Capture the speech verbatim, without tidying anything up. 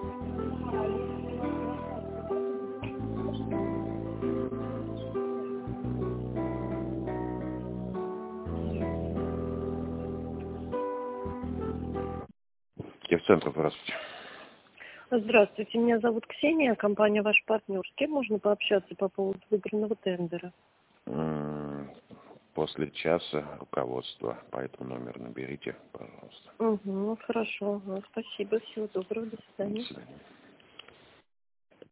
Техцентр, здравствуйте. Здравствуйте, меня зовут Ксения, компания «Ваш партнер». С кем можно пообщаться по поводу выигранного тендера? После часа руководство по этому номеру наберите, пожалуйста. Угу, хорошо, спасибо, всего доброго, до свидания. До свидания.